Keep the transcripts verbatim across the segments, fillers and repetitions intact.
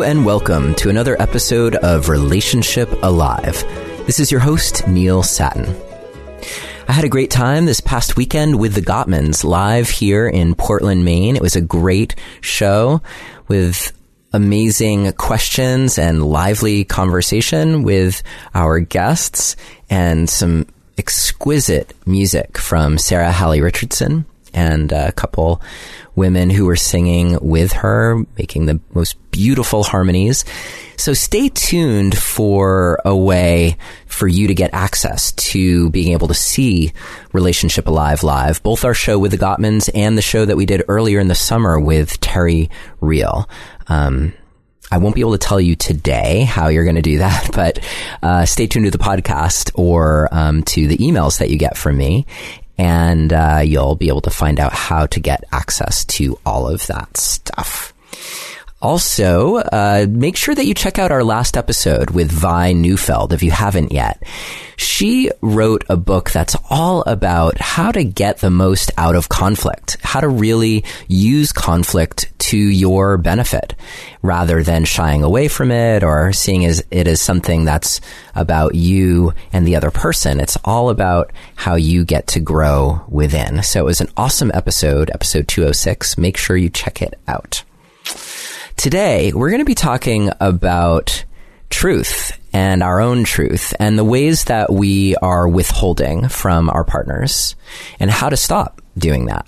and welcome to another episode of Relationship Alive. This is your host, Neil Satin. I had a great time this past weekend with the Gottmans live here in Portland, Maine. It was a great show with amazing questions and lively conversation with our guests and some exquisite music from Sarah Hallie Richardson and a couple women who were singing with her, making the most beautiful harmonies. So stay tuned for a way for you to get access to being able to see Relationship Alive live, both our show with the Gottmans and the show that we did earlier in the summer with Terry Real. Um, I won't be able to tell you today how you're going to do that, but uh, stay tuned to the podcast or um, to the emails that you get from me. And uh, you'll be able to find out how to get access to all of that stuff. Also, uh, make sure that you check out our last episode with Vi Neufeld if you haven't yet. She wrote a book that's all about how to get the most out of conflict, how to really use conflict to your benefit rather than shying away from it or seeing as it as something that's about you and the other person. It's all about how you get to grow within. So it was an awesome episode, episode two oh six. Make sure you check it out. Today, we're going to be talking about truth and our own truth and the ways that we are withholding from our partners and how to stop doing that.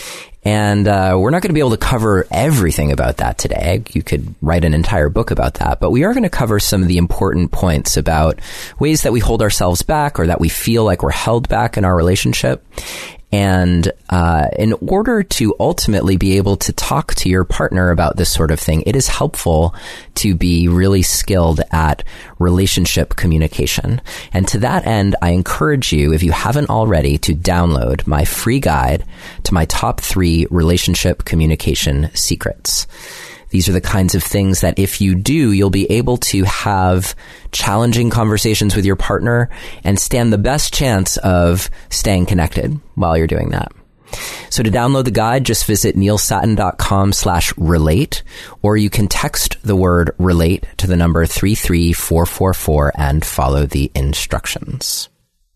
And uh, we're not going to be able to cover everything about that today. You could write an entire book about that, but we are going to cover some of the important points about ways that we hold ourselves back or that we feel like we're held back in our relationship. And uh, in order to ultimately be able to talk to your partner about this sort of thing, it is helpful to be really skilled at relationship communication. And to that end, I encourage you, if you haven't already, to download my free guide to my top three relationship communication secrets. These are the kinds of things that if you do, you'll be able to have challenging conversations with your partner and stand the best chance of staying connected while you're doing that. So to download the guide, just visit neilsatin.com slash relate, or you can text the word relate to the number three three four four four and follow the instructions.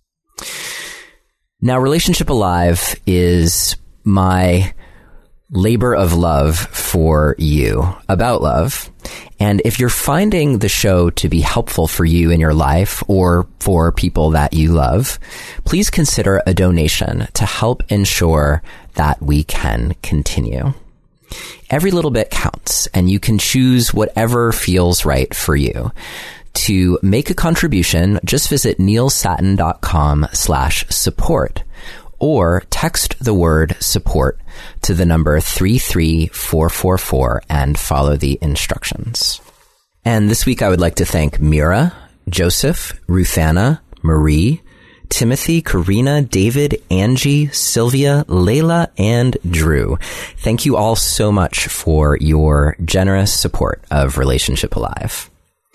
Now, Relationship Alive is my labor of love for you, about love. And if you're finding the show to be helpful for you in your life or for people that you love, please consider a donation to help ensure that we can continue. Every little bit counts, and you can choose whatever feels right for you. To make a contribution, just visit neilsatin.com slash support. Or text the word support to the number three three four four four and follow the instructions. And this week I would like to thank Mira, Joseph, Ruthanna, Marie, Timothy, Karina, David, Angie, Sylvia, Layla, and Drew. Thank you all so much for your generous support of Relationship Alive.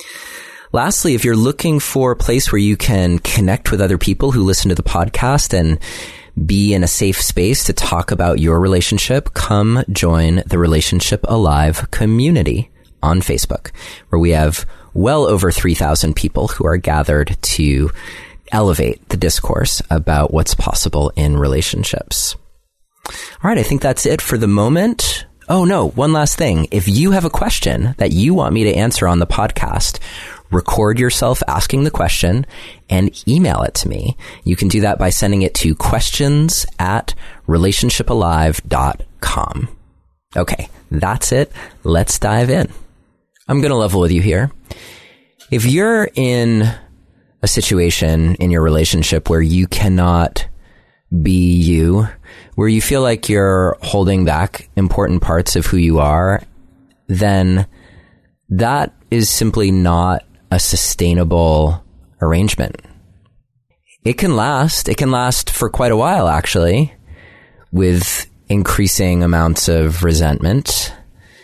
Lastly, if you're looking for a place where you can connect with other people who listen to the podcast and be in a safe space to talk about your relationship, come join the Relationship Alive community on Facebook, where we have well over three thousand people who are gathered to elevate the discourse about what's possible in relationships. All right, I think that's it for the moment. Oh no, one last thing. If you have a question that you want me to answer on the podcast, record yourself asking the question and email it to me. You can do that by sending it to questions at relationship alive dot com. Okay, that's it. Let's dive in. I'm going to level with you here. If you're in a situation in your relationship where you cannot be you, where you feel like you're holding back important parts of who you are, then that is simply not a sustainable arrangement. It can last. It can last for quite a while, actually, with increasing amounts of resentment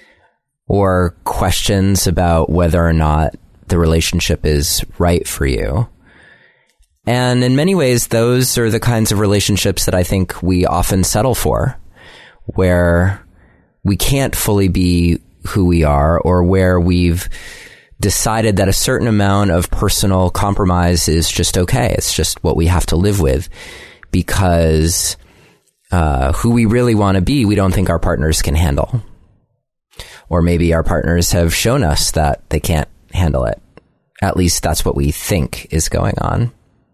or questions about whether or not the relationship is right for you. And in many ways, those are the kinds of relationships that I think we often settle for, where we can't fully be who we are, or where we've decided that a certain amount of personal compromise is just okay. It's just what we have to live with because uh, who we really want to be, we don't think our partners can handle. Or maybe our partners have shown us that they can't handle it. At least that's what we think is going on.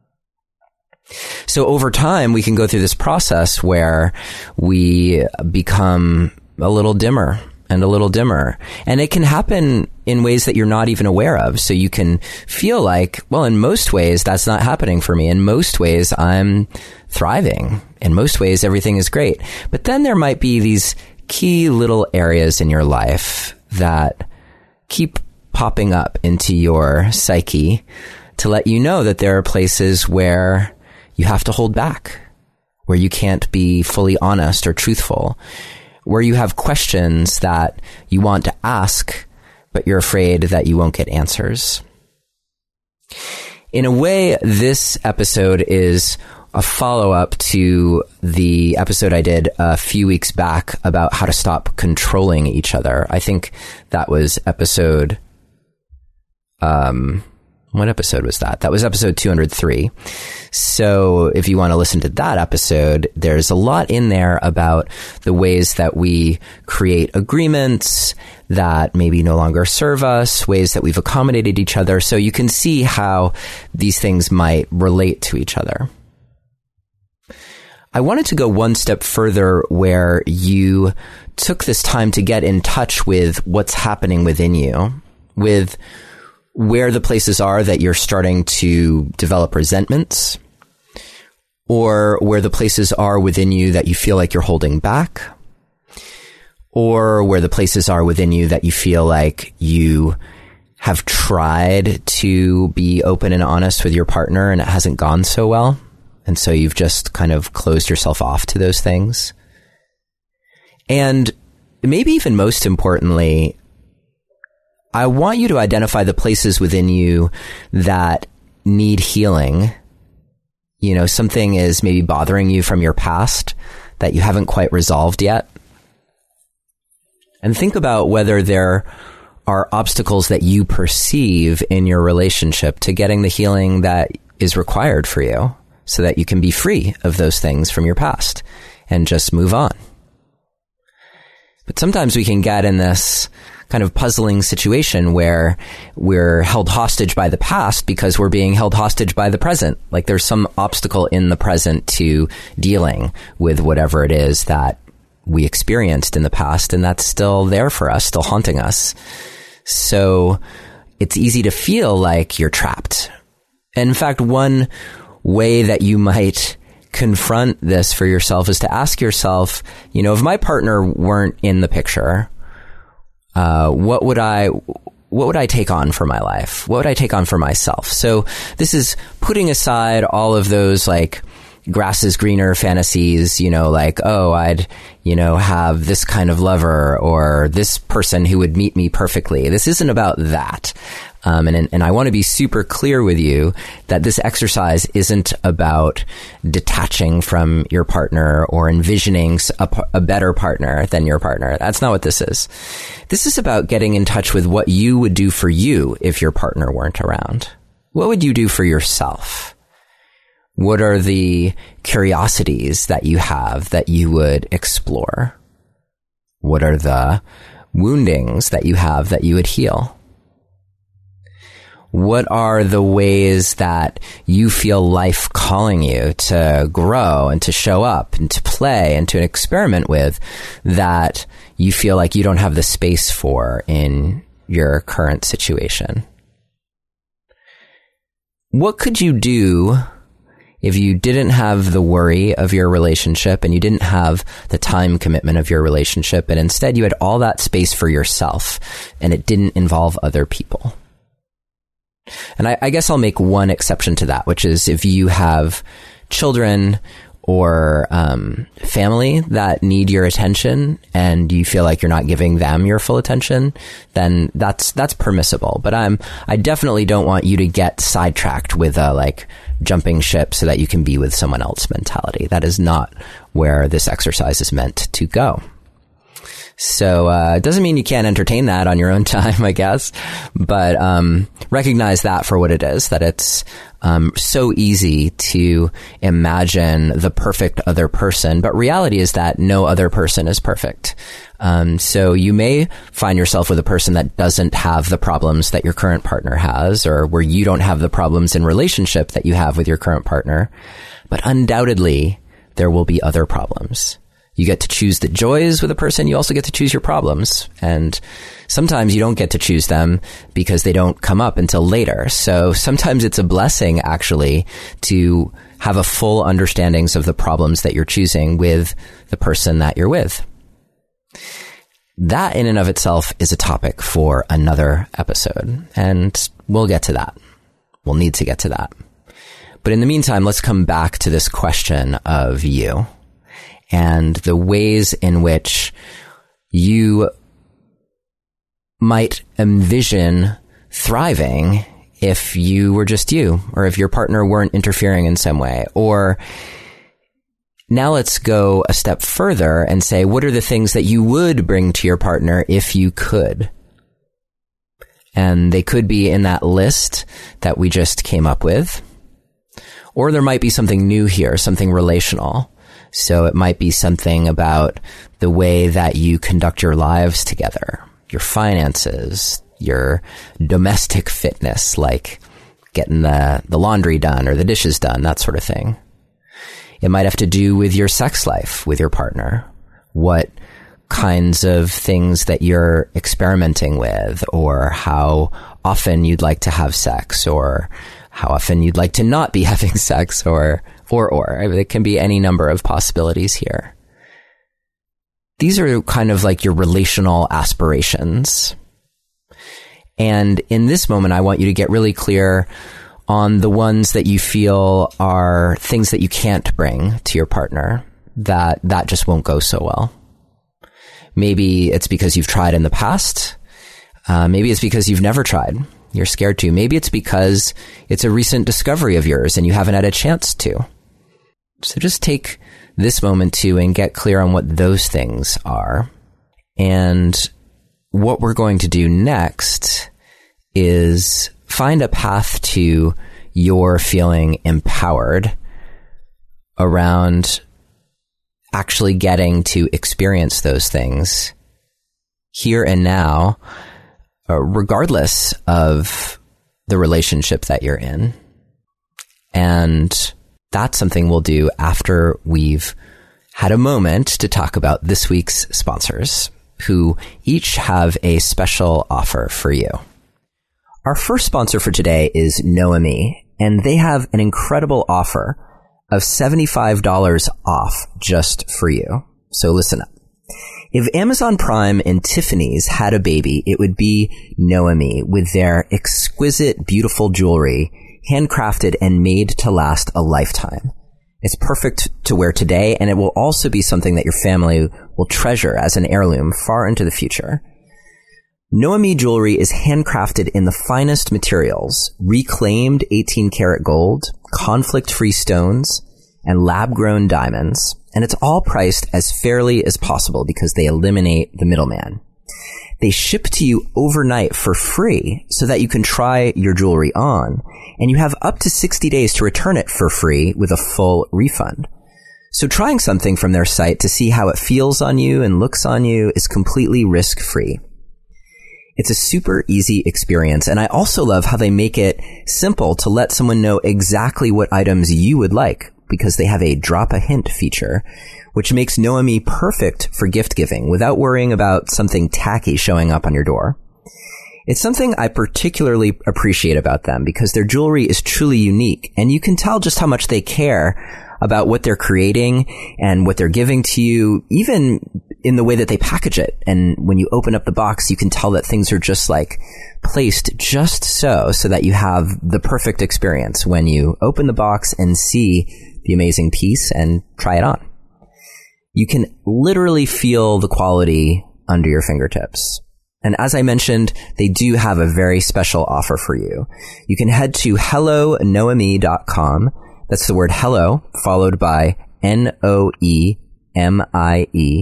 So over time, we can go through this process where we become a little dimmer and a little dimmer. And it can happen in ways that you're not even aware of. So you can feel like, well, in most ways, that's not happening for me. In most ways, I'm thriving. In most ways, everything is great. But then there might be these key little areas in your life that keep popping up into your psyche to let you know that there are places where you have to hold back, where you can't be fully honest or truthful, where you have questions that you want to ask, but you're afraid that you won't get answers. In a way, this episode is a follow-up to the episode I did a few weeks back about how to stop controlling each other. I think that was episode... Um, what episode was that? That was episode two hundred three. So if you want to listen to that episode, there's a lot in there about the ways that we create agreements that maybe no longer serve us, ways that we've accommodated each other. So you can see how these things might relate to each other. I wanted to go one step further where you took this time to get in touch with what's happening within you, with where the places are that you're starting to develop resentments, or where the places are within you that you feel like you're holding back, or where the places are within you that you feel like you have tried to be open and honest with your partner and it hasn't gone so well. And so you've just kind of closed yourself off to those things. And maybe even most importantly, I want you to identify the places within you that need healing. You know, something is maybe bothering you from your past that you haven't quite resolved yet. And think about whether there are obstacles that you perceive in your relationship to getting the healing that is required for you so that you can be free of those things from your past and just move on. But sometimes we can get in this kind of puzzling situation where we're held hostage by the past because we're being held hostage by the present. Like there's some obstacle in the present to dealing with whatever it is that we experienced in the past, and that's still there for us, still haunting us. So it's easy to feel like you're trapped. And in fact, one way that you might confront this for yourself is to ask yourself, you know, if my partner weren't in the picture, uh, what would I, what would I take on for my life? What would I take on for myself? So this is putting aside all of those like grass is greener fantasies, you know, like, oh, I'd, you know, have this kind of lover or this person who would meet me perfectly. This isn't about that. Um, and, and I want to be super clear with you that this exercise isn't about detaching from your partner or envisioning a, a better partner than your partner. That's not what this is. This is about getting in touch with what you would do for you if your partner weren't around. What would you do for yourself? What are the curiosities that you have that you would explore? What are the woundings that you have that you would heal? What are the ways that you feel life calling you to grow and to show up and to play and to experiment with that you feel like you don't have the space for in your current situation? What could you do if you didn't have the worry of your relationship and you didn't have the time commitment of your relationship, and instead you had all that space for yourself and it didn't involve other people? And I, I guess I'll make one exception to that, which is if you have children or um, family that need your attention and you feel like you're not giving them your full attention, then that's that's permissible. But I'm I definitely don't want you to get sidetracked with a like jumping ship so that you can be with someone else mentality. That is not where this exercise is meant to go. So uh, it doesn't mean you can't entertain that on your own time, I guess, but um, recognize that for what it is, that it's um, so easy to imagine the perfect other person, but reality is that no other person is perfect. Um, so you may find yourself with a person that doesn't have the problems that your current partner has, or where you don't have the problems in relationship that you have with your current partner, but undoubtedly there will be other problems. You get to choose the joys with a person. You also get to choose your problems. And sometimes you don't get to choose them because they don't come up until later. So sometimes it's a blessing, actually, to have a full understandings of the problems that you're choosing with the person that you're with. That in and of itself is a topic for another episode. And we'll get to that. We'll need to get to that. But in the meantime, let's come back to this question of you and the ways in which you might envision thriving if you were just you, or if your partner weren't interfering in some way. Or now let's go a step further and say, what are the things that you would bring to your partner if you could? And they could be in that list that we just came up with. Or there might be something new here, something relational. So it might be something about the way that you conduct your lives together, your finances, your domestic fitness, like getting the, the laundry done or the dishes done, that sort of thing. It might have to do with your sex life with your partner, what kinds of things that you're experimenting with, or how often you'd like to have sex, or how often you'd like to not be having sex, or, or, or. I mean, it can be any number of possibilities here. These are kind of like your relational aspirations. And in this moment, I want you to get really clear on the ones that you feel are things that you can't bring to your partner, that that just won't go so well. Maybe it's because you've tried in the past. Uh, maybe it's because you've never tried. You're scared to. Maybe it's because it's a recent discovery of yours and you haven't had a chance to. So just take this moment to and get clear on what those things are. And what we're going to do next is find a path to your feeling empowered around actually getting to experience those things here and now, uh, regardless of the relationship that you're in. And that's something we'll do after we've had a moment to talk about this week's sponsors, who each have a special offer for you. Our first sponsor for today is Noemi, and they have an incredible offer of seventy-five dollars off just for you. So listen up. If Amazon Prime and Tiffany's had a baby, it would be Noemi with their exquisite, beautiful jewelry, handcrafted and made to last a lifetime. It's perfect to wear today, and it will also be something that your family will treasure as an heirloom far into the future. Noemi jewelry is handcrafted in the finest materials, reclaimed eighteen karat gold, conflict-free stones, and lab-grown diamonds, and it's all priced as fairly as possible because they eliminate the middleman. They ship to you overnight for free so that you can try your jewelry on, and you have up to sixty days to return it for free with a full refund. So trying something from their site to see how it feels on you and looks on you is completely risk-free. It's a super easy experience, and I also love how they make it simple to let someone know exactly what items you would like, because they have a drop a hint feature, which makes Noemi perfect for gift giving without worrying about something tacky showing up on your door. It's something I particularly appreciate about them because their jewelry is truly unique, and you can tell just how much they care about what they're creating and what they're giving to you, even in the way that they package it. And when you open up the box, you can tell that things are just like placed just so, so that you have the perfect experience when you open the box and see the amazing piece and try it on. You can literally feel the quality under your fingertips. And as I mentioned, they do have a very special offer for you. You can head to hello noemi dot com. That's the word hello, followed by N O E M I E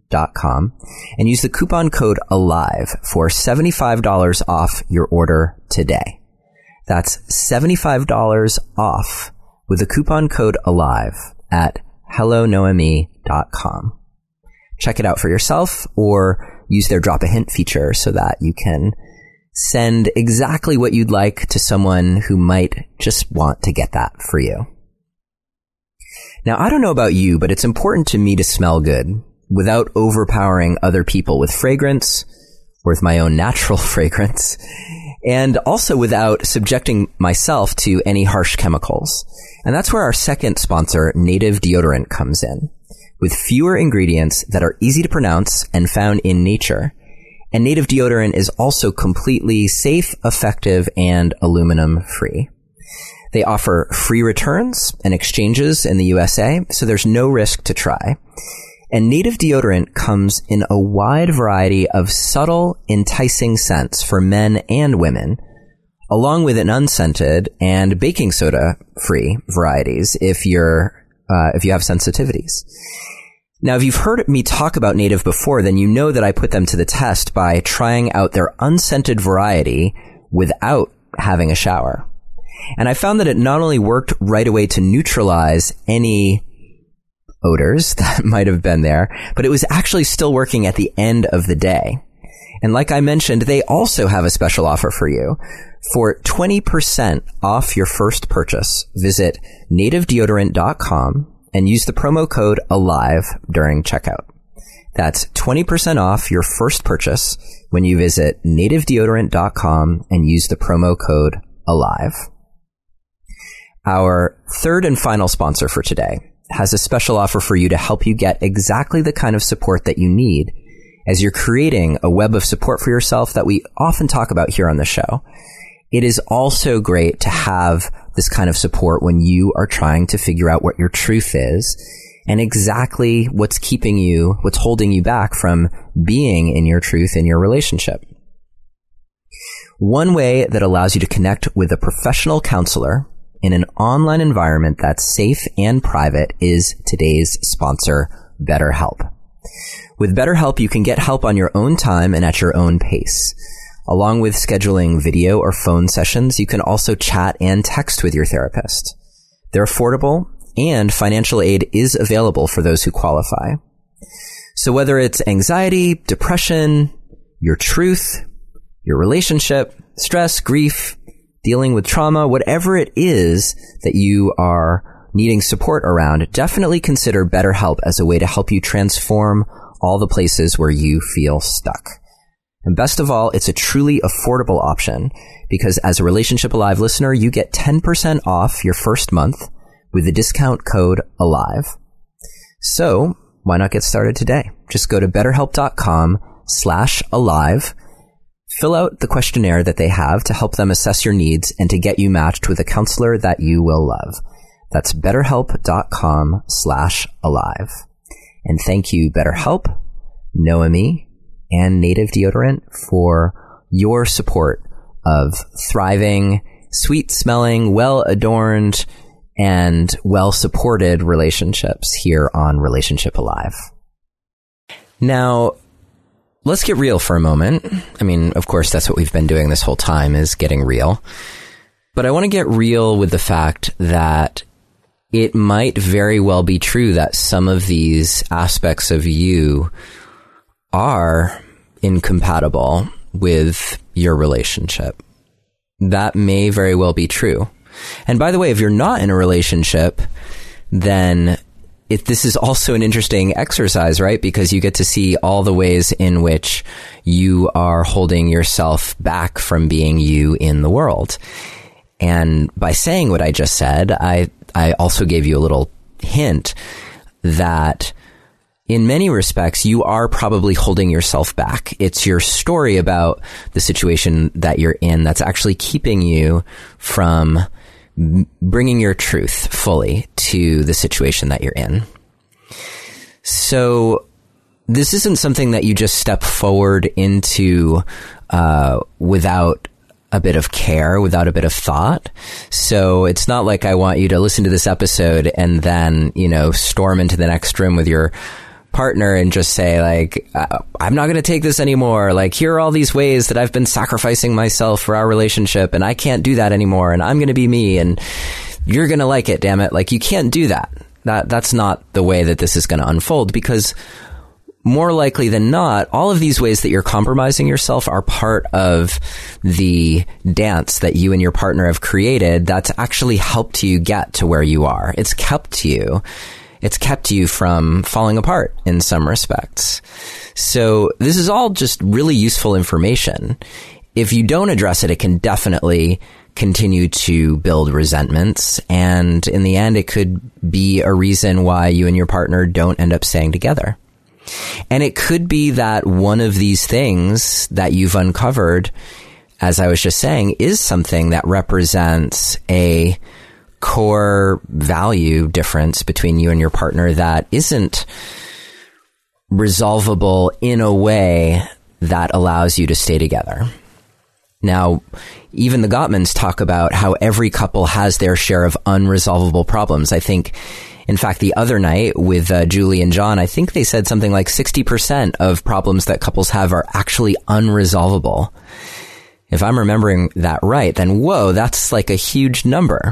dot com and use the coupon code ALIVE for seventy-five dollars off your order today. That's seventy-five dollars off with the coupon code ALIVE at hello noemi dot com. Check it out for yourself or use their drop a hint feature so that you can send exactly what you'd like to someone who might just want to get that for you. Now, I don't know about you, but it's important to me to smell good without overpowering other people with fragrance or with my own natural fragrance, and also without subjecting myself to any harsh chemicals. And that's where our second sponsor, Native Deodorant, comes in. With fewer ingredients that are easy to pronounce and found in nature. And Native Deodorant is also completely safe, effective, and aluminum free. They offer free returns and exchanges in the U S A, so there's no risk to try. And Native Deodorant comes in a wide variety of subtle, enticing scents for men and women, along with an unscented and baking soda free varieties if you're uh, if you have sensitivities. Now, if you've heard me talk about Native before, then you know that I put them to the test by trying out their unscented variety without having a shower. And I found that it not only worked right away to neutralize any odors that might have been there, but it was actually still working at the end of the day. And like I mentioned, they also have a special offer for you. For twenty percent off your first purchase, visit native deodorant dot com and use the promo code ALIVE during checkout. That's twenty percent off your first purchase when you visit native deodorant dot com and use the promo code ALIVE. Our third and final sponsor for today has a special offer for you to help you get exactly the kind of support that you need as you're creating a web of support for yourself that we often talk about here on the show. It is also great to have this kind of support when you are trying to figure out what your truth is and exactly what's keeping you, what's holding you back from being in your truth in your relationship. One way that allows you to connect with a professional counselor in an online environment that's safe and private is today's sponsor, BetterHelp. With BetterHelp, you can get help on your own time and at your own pace. Along with scheduling video or phone sessions, you can also chat and text with your therapist. They're affordable, and financial aid is available for those who qualify. So whether it's anxiety, depression, your truth, your relationship, stress, grief, dealing with trauma, whatever it is that you are needing support around, definitely consider BetterHelp as a way to help you transform all the places where you feel stuck. And best of all, it's a truly affordable option because as a Relationship Alive listener, you get ten percent off your first month with the discount code ALIVE. So why not get started today? Just go to betterhelp.com slash alive. Fill out the questionnaire that they have to help them assess your needs and to get you matched with a counselor that you will love. That's betterhelp.com slash alive. And thank you, BetterHelp, Noemi, and Native Deodorant for your support of thriving, sweet-smelling, well-adorned, and well-supported relationships here on Relationship Alive. Now, let's get real for a moment. I mean, of course, that's what we've been doing this whole time, is getting real. But I want to get real with the fact that it might very well be true that some of these aspects of you are incompatible with your relationship. That may very well be true. And by the way, if you're not in a relationship, then It, this is also an interesting exercise, right? Because you get to see all the ways in which you are holding yourself back from being you in the world. And by saying what I just said, I, I also gave you a little hint that in many respects, you are probably holding yourself back. It's your story about the situation that you're in that's actually keeping you from bringing your truth fully to the situation that you're in. So this isn't something that you just step forward into uh, without a bit of care, without a bit of thought. So it's not like I want you to listen to this episode and then, you know, storm into the next room with your partner and just say, like, I'm not going to take this anymore. Like, here are all these ways that I've been sacrificing myself for our relationship, and I can't do that anymore, and I'm going to be me, and you're going to like it, damn it. Like, you can't do that. That that's not the way that this is going to unfold, because more likely than not, all of these ways that you're compromising yourself are part of the dance that you and your partner have created that's actually helped you get to where you are. It's kept you, it's kept you from falling apart in some respects. So this is all just really useful information. If you don't address it, it can definitely continue to build resentments. And in the end, it could be a reason why you and your partner don't end up staying together. And it could be that one of these things that you've uncovered, as I was just saying, is something that represents a core value difference between you and your partner that isn't resolvable in a way that allows you to stay together. Now, even the Gottmans talk about how every couple has their share of unresolvable problems. I think, in fact, the other night with uh, Julie and John, I think they said something like sixty percent of problems that couples have are actually unresolvable. If I'm remembering that right, then whoa, that's like a huge number.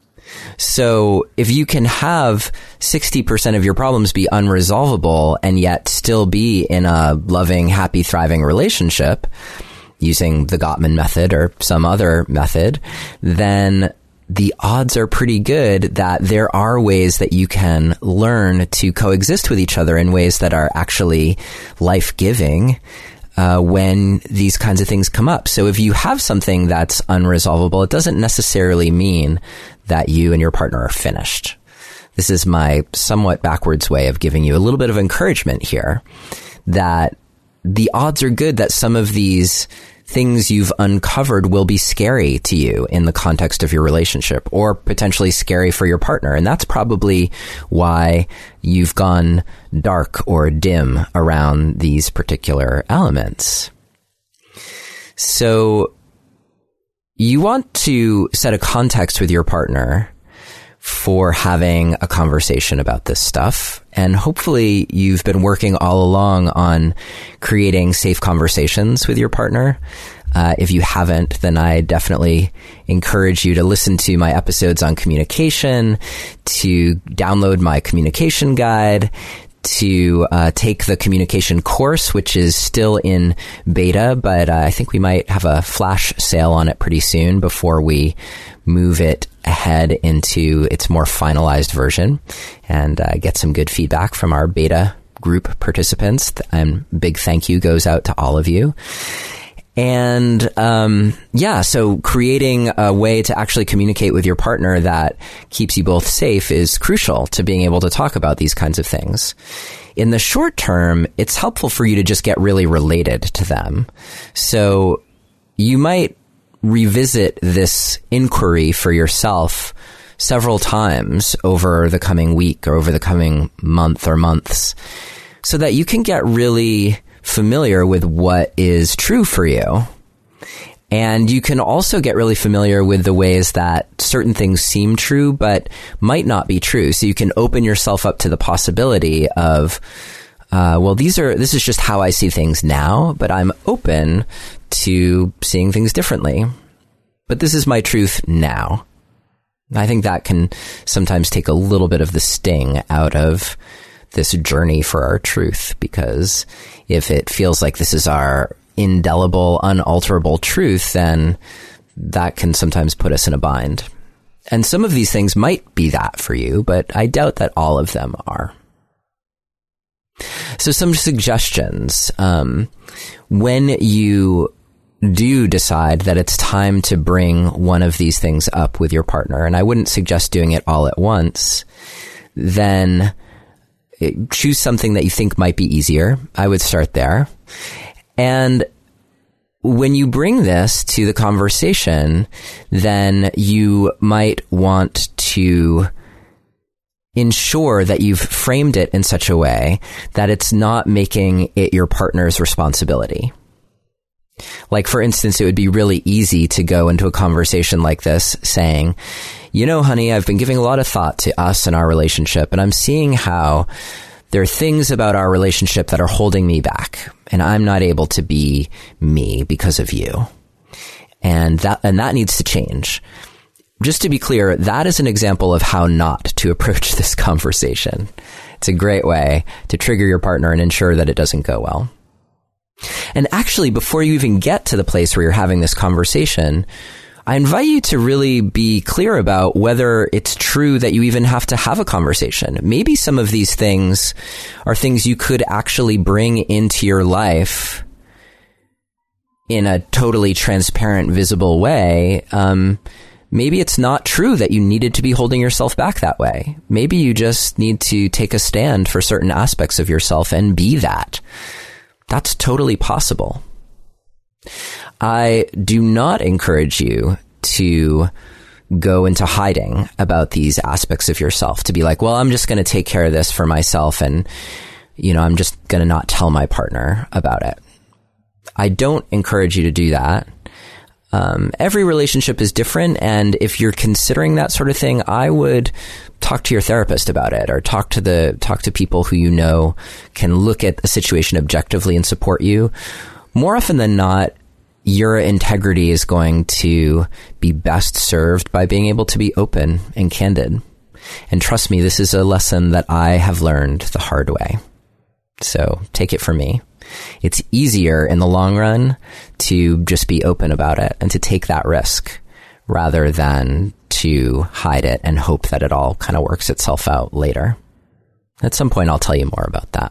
So if you can have sixty percent of your problems be unresolvable and yet still be in a loving, happy, thriving relationship, using the Gottman method or some other method, then the odds are pretty good that there are ways that you can learn to coexist with each other in ways that are actually life-giving uh, when these kinds of things come up. So if you have something that's unresolvable, it doesn't necessarily mean that you and your partner are finished. This is my somewhat backwards way of giving you a little bit of encouragement here, that the odds are good that some of these things you've uncovered will be scary to you in the context of your relationship, or potentially scary for your partner. And that's probably why you've gone dark or dim around these particular elements. So you want to set a context with your partner for having a conversation about this stuff. And hopefully you've been working all along on creating safe conversations with your partner. Uh, if you haven't, then I definitely encourage you to listen to my episodes on communication, to download my communication guide, to uh, take the communication course, which is still in beta, but uh, I think we might have a flash sale on it pretty soon before we move it ahead into its more finalized version, and uh, get some good feedback from our beta group participants. And big thank you goes out to all of you. And um, yeah, so creating a way to actually communicate with your partner that keeps you both safe is crucial to being able to talk about these kinds of things. In the short term, it's helpful for you to just get really related to them. So you might revisit this inquiry for yourself several times over the coming week or over the coming month or months, so that you can get really familiar with what is true for you. And you can also get really familiar with the ways that certain things seem true, but might not be true. So you can open yourself up to the possibility of, uh, well, these are, this is just how I see things now, but I'm open to seeing things differently. But this is my truth now. I think that can sometimes take a little bit of the sting out of this journey for our truth, because if it feels like this is our indelible, unalterable truth, then that can sometimes put us in a bind. And some of these things might be that for you, but I doubt that all of them are. So some suggestions. Um, when you do decide that it's time to bring one of these things up with your partner, and I wouldn't suggest doing it all at once, then choose something that you think might be easier. I would start there. And when you bring this to the conversation, then you might want to ensure that you've framed it in such a way that it's not making it your partner's responsibility. Like, for instance, it would be really easy to go into a conversation like this saying, you know, honey, I've been giving a lot of thought to us and our relationship, and I'm seeing how there are things about our relationship that are holding me back, and I'm not able to be me because of you. And that, and that needs to change. Just to be clear, that is an example of how not to approach this conversation. It's a great way to trigger your partner and ensure that it doesn't go well. And actually, before you even get to the place where you're having this conversation, I invite you to really be clear about whether it's true that you even have to have a conversation. Maybe some of these things are things you could actually bring into your life in a totally transparent, visible way. Um, maybe it's not true that you needed to be holding yourself back that way. Maybe you just need to take a stand for certain aspects of yourself and be that. That's totally possible. I do not encourage you to go into hiding about these aspects of yourself, to be like, well, I'm just going to take care of this for myself, and, you know, I'm just going to not tell my partner about it. I don't encourage you to do that. Um, every relationship is different, and if you're considering that sort of thing, I would talk to your therapist about it, or talk to the talk to people who you know can look at a situation objectively and support you. More often than not, your integrity is going to be best served by being able to be open and candid. And trust me, this is a lesson that I have learned the hard way. So take it from me. It's easier in the long run to just be open about it and to take that risk rather than to hide it and hope that it all kind of works itself out later. At some point, I'll tell you more about that.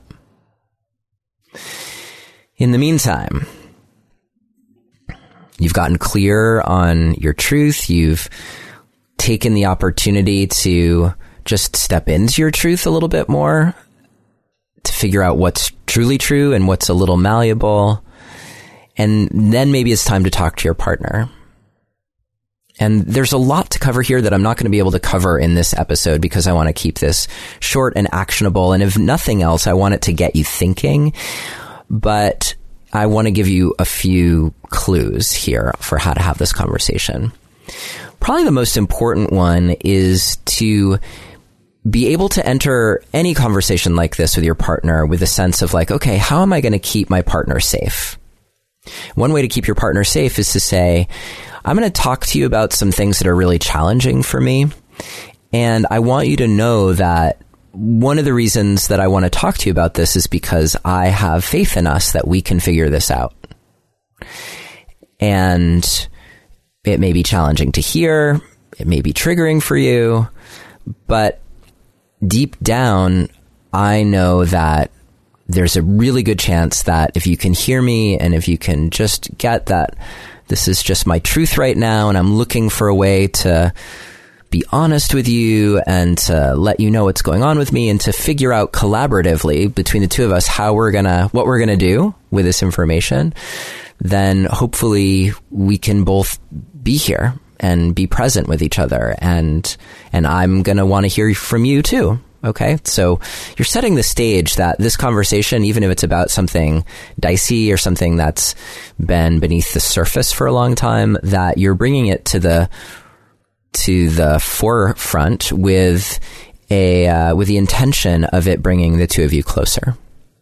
In the meantime, you've gotten clear on your truth. You've taken the opportunity to just step into your truth a little bit more, to figure out what's truly true and what's a little malleable. And then maybe it's time to talk to your partner. And there's a lot to cover here that I'm not going to be able to cover in this episode because I want to keep this short and actionable. And if nothing else, I want it to get you thinking. But I want to give you a few clues here for how to have this conversation. Probably the most important one is to be able to enter any conversation like this with your partner with a sense of like, okay, how am I going to keep my partner safe? One way to keep your partner safe is to say, I'm going to talk to you about some things that are really challenging for me. And I want you to know that one of the reasons that I want to talk to you about this is because I have faith in us that we can figure this out. And it may be challenging to hear. It may be triggering for you, but deep down, I know that there's a really good chance that if you can hear me and if you can just get that this is just my truth right now and I'm looking for a way to be honest with you and to let you know what's going on with me and to figure out collaboratively between the two of us how we're gonna, what we're gonna do with this information, then hopefully we can both be here and be present with each other. And, and I'm going to want to hear from you too. Okay. So you're setting the stage that this conversation, even if it's about something dicey or something that's been beneath the surface for a long time, that you're bringing it to the, to the forefront with a, uh, with the intention of it bringing the two of you closer.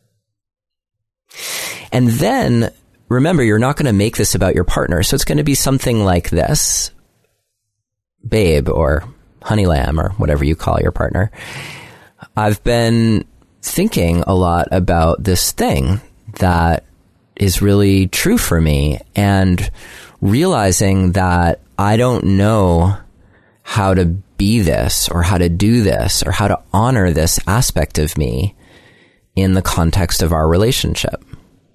And then remember, you're not going to make this about your partner. So it's going to be something like this. Babe, or honey lamb, or whatever you call your partner. I've been thinking a lot about this thing that is really true for me and realizing that I don't know how to be this or how to do this or how to honor this aspect of me in the context of our relationship.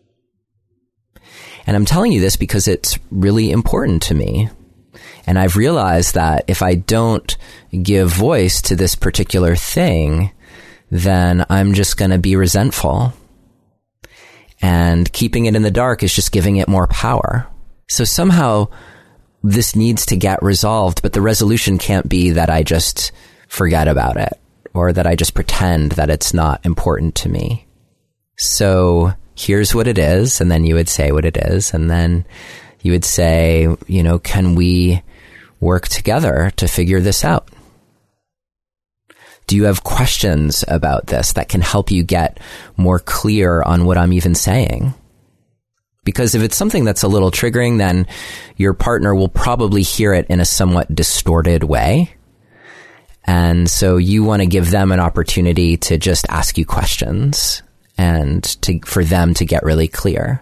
And I'm telling you this because it's really important to me. And I've realized that if I don't give voice to this particular thing, then I'm just going to be resentful. And keeping it in the dark is just giving it more power. So somehow this needs to get resolved, but the resolution can't be that I just forget about it or that I just pretend that it's not important to me. So here's what it is. And then you would say what it is. And then you would say, you know, can we work together to figure this out? Do you have questions about this that can help you get more clear on what I'm even saying? Because if it's something that's a little triggering, then your partner will probably hear it in a somewhat distorted way. And so you want to give them an opportunity to just ask you questions and to, for them to get really clear.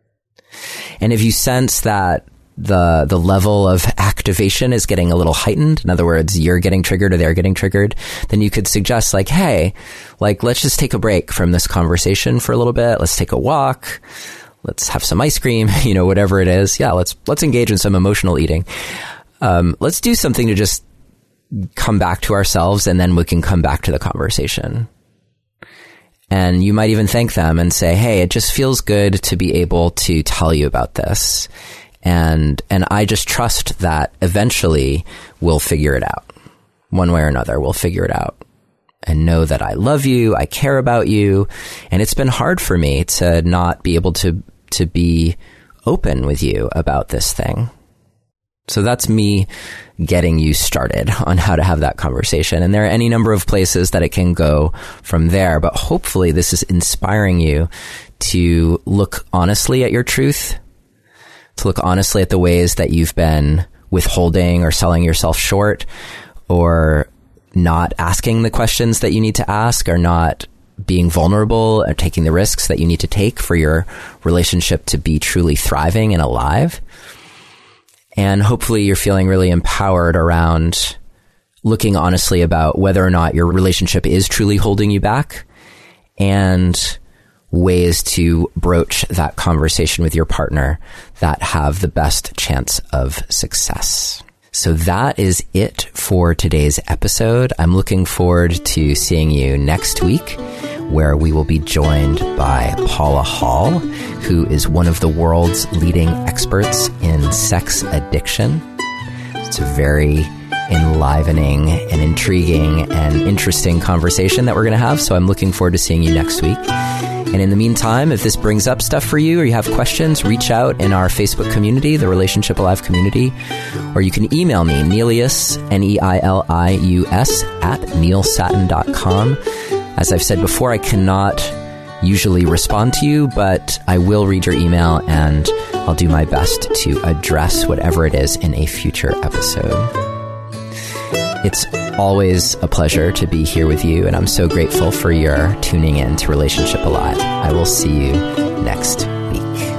And if you sense that the the level of activation is getting a little heightened, in other words, you're getting triggered or they're getting triggered, then you could suggest like, hey, like, let's just take a break from this conversation for a little bit. Let's take a walk. Let's have some ice cream, you know, whatever it is. Yeah, let's let's engage in some emotional eating. Um, let's do something to just come back to ourselves, and then we can come back to the conversation. And you might even thank them and say, hey, it just feels good to be able to tell you about this. And and I just trust that eventually we'll figure it out. One way or another, we'll figure it out. And know that I love you, I care about you, and it's been hard for me to not be able to to be open with you about this thing. So that's me getting you started on how to have that conversation. And there are any number of places that it can go from there, but hopefully this is inspiring you to look honestly at your truth, to look honestly at the ways that you've been withholding or selling yourself short, or not asking the questions that you need to ask, or not being vulnerable or taking the risks that you need to take for your relationship to be truly thriving and alive. And hopefully you're feeling really empowered around looking honestly about whether or not your relationship is truly holding you back, and ways to broach that conversation with your partner that have the best chance of success. So that is it for today's episode. I'm looking forward to seeing you next week, where we will be joined by Paula Hall, who is one of the world's leading experts in sex addiction. It's a very enlivening and intriguing and interesting conversation that we're going to have. So I'm looking forward to seeing you next week. And in the meantime, if this brings up stuff for you or you have questions, reach out in our Facebook community, the Relationship Alive community, or you can email me, Neilius, N E I L I U S, at neil satin dot com. As I've said before, I cannot usually respond to you, but I will read your email and I'll do my best to address whatever it is in a future episode. It's always a pleasure to be here with you, and I'm so grateful for your tuning in to Relationship Alive. I will see you next week.